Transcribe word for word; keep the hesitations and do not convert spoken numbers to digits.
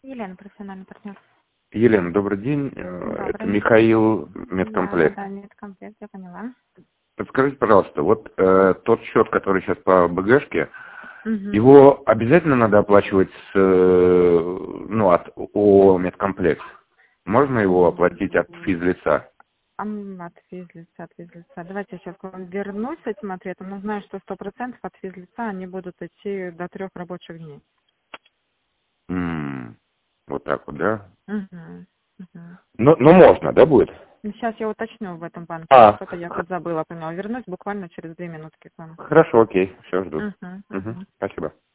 Елена, профессиональный партнер. Елена, добрый день. Добрый. Это Михаил, медкомплект. Да, да, медкомплект, я поняла. Подскажите, пожалуйста, вот э, тот счет, который сейчас по БГшке, Угу. его обязательно надо оплачивать с, э, ну, от ООО «Медкомплект»? Можно его оплатить от физлица? Ам, От физлица, от физлица. Давайте я сейчас к вам вернусь с этим ответом, но знаю, что сто процентов от физлица они будут идти до трех рабочих дней. М, Вот так вот, да? Угу. Угу. Но, но можно, да, будет? Сейчас я уточню в этом банке. А, Что-то я тут забыла, поняла. Вернусь буквально через две минутки к вам. хорошо, окей, все, жду. Угу. Угу, Угу. спасибо.